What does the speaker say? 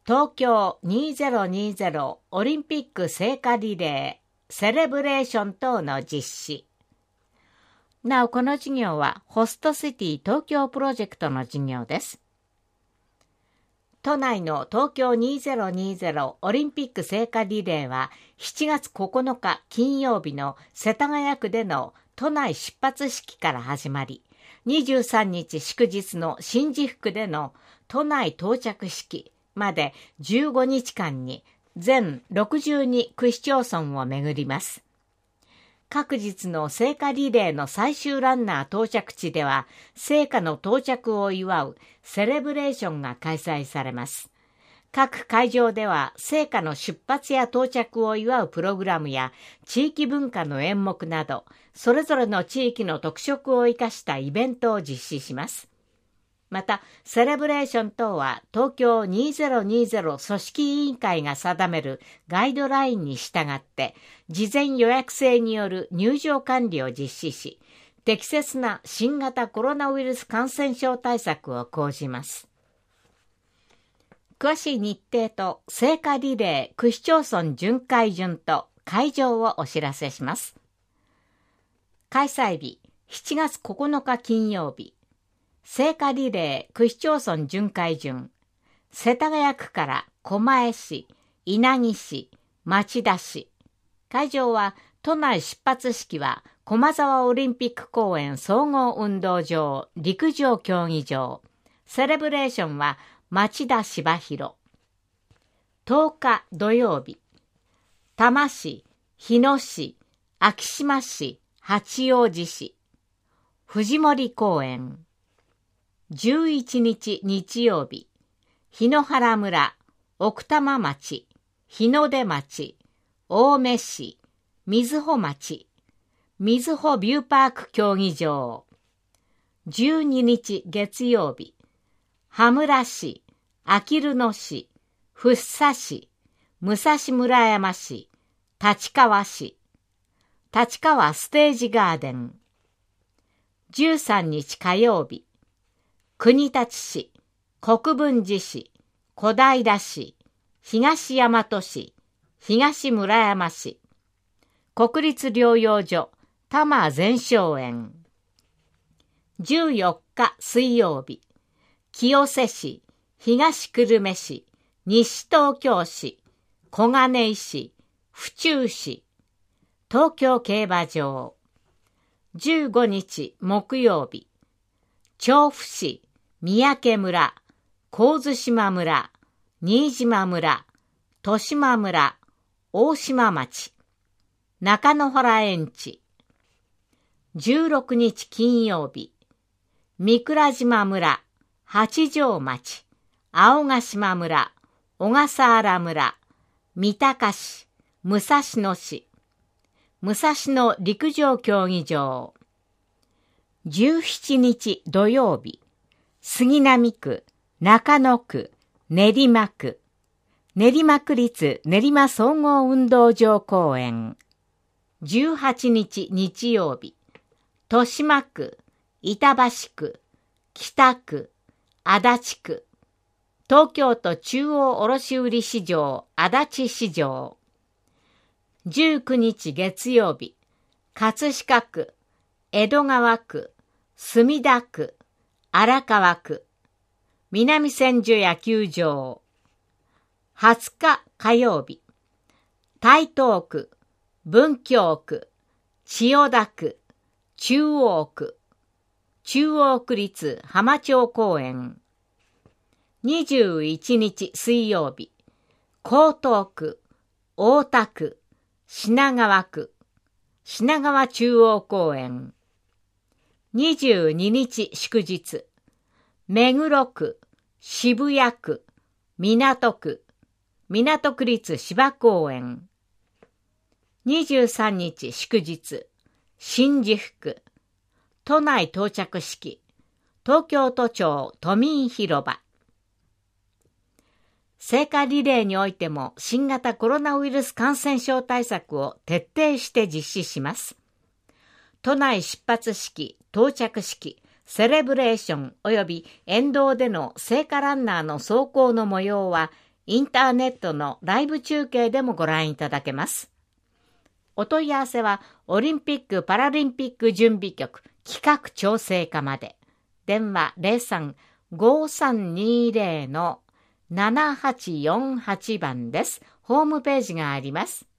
東京2020オリンピック聖火リレーセレブレーション等の実施。なお、この事業はホストシティ東京プロジェクトの事業です。都内の東京2020オリンピック聖火リレーは7月9日金曜日の世田谷区での都内出発式から始まり、23日祝日の新宿区での都内到着式まで15日間に全62区市町村を巡ります。各日の聖火リレーの最終ランナー到着地では、聖火の到着を祝うセレブレーションが開催されます。各会場では、聖火の出発や到着を祝うプログラムや地域文化の演目など、それぞれの地域の特色を生かしたイベントを実施します。また、セレブレーション等は東京2020組織委員会が定めるガイドラインに従って、事前予約制による入場管理を実施し、適切な新型コロナウイルス感染症対策を講じます。詳しい日程と聖火リレー区市町村巡回順と会場をお知らせします。開催日、7月9日金曜日。聖火リレー区市町村巡回順。世田谷区から狛江市、稲城市、町田市。会場は都内出発式は駒沢オリンピック公園総合運動場陸上競技場。セレブレーションは町田芝広。10日土曜日。多摩市、日野市、昭島市、八王子市。藤森公園。11日日曜日、檜原村、奥多摩町、日の出町、青梅市、瑞穂町、瑞穂ビューパーク競技場。12日月曜日、羽村市、あきる野市、福生市、武蔵村山市、立川市、立川ステージガーデン。13日火曜日、国立市、国分寺市、小平市、東大和市、東村山市、国立療養所、多摩全生園。14日水曜日、清瀬市、東久留米市、西東京市、小金井市、府中市、東京競馬場。15日木曜日、調布市、三宅村、神津島村、新島村、十島村、大島町、中野原園地。16日金曜日、三倉島村、八丈町、青ヶ島村、小笠原村、三鷹市、武蔵野市、武蔵野陸上競技場。17日土曜日、杉並区、中野区、練馬区、練馬区立練馬総合運動場公園。18日日曜日、豊島区、板橋区、北区、足立区、東京都中央卸売市場足立市場。19日月曜日、葛飾区、江戸川区、墨田区、荒川区、南千住野球場。20日火曜日、台東区、文京区、千代田区、中央区、中央区立浜町公園。21日水曜日、江東区、大田区、品川区、品川中央公園。22日祝日、目黒区、渋谷区、港区、港区立芝公園。23日祝日、新宿区、都内到着式、東京都庁都民広場。聖火リレーにおいても新型コロナウイルス感染症対策を徹底して実施します。都内出発式、到着式、セレブレーション及び沿道での聖火ランナーの走行の模様はインターネットのライブ中継でもご覧いただけます。お問い合わせはオリンピック・パラリンピック準備局企画調整課まで。電話03-5320-7848番です。ホームページがあります。